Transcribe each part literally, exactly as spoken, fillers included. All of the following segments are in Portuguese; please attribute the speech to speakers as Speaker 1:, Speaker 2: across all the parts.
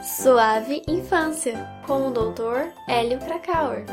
Speaker 1: Suave Infância, com o doutor Hélio Krakauer.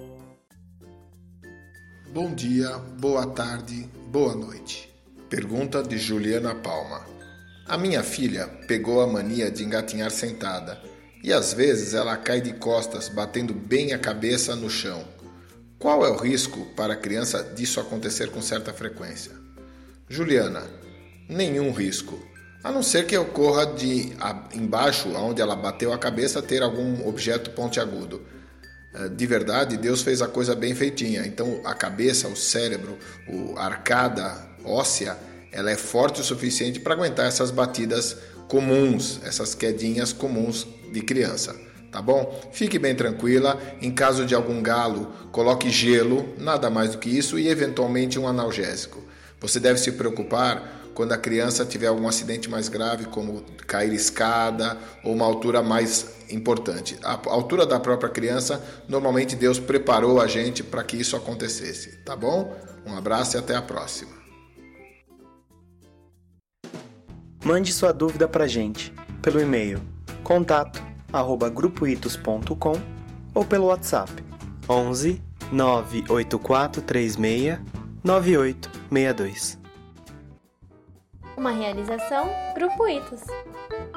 Speaker 2: Bom dia, boa tarde, boa noite. Pergunta de Juliana Palma. A minha filha pegou a mania de engatinhar sentada e às vezes ela cai de costas, batendo bem a cabeça no chão. Qual é o risco para a criança disso acontecer com certa frequência? Juliana, nenhum risco. A não ser que ocorra de embaixo, onde ela bateu a cabeça, ter algum objeto pontiagudo. De verdade, Deus fez a coisa bem feitinha. Então a cabeça, o cérebro, a arcada óssea, ela é forte o suficiente para aguentar essas batidas comuns, essas quedinhas comuns de criança. Tá bom? Fique bem tranquila. Em caso de algum galo, coloque gelo, nada mais do que isso, e eventualmente um analgésico. Você deve se preocupar quando a criança tiver algum acidente mais grave, como cair escada ou uma altura mais importante. A altura da própria criança, normalmente Deus preparou a gente para que isso acontecesse. Tá bom? Um abraço e até a próxima.
Speaker 3: Mande sua dúvida para a gente pelo e-mail contato arroba grupoitos ponto com ou pelo WhatsApp onze nove oito quatro três seis nove oito seis dois.
Speaker 1: Uma realização Grupo Itos.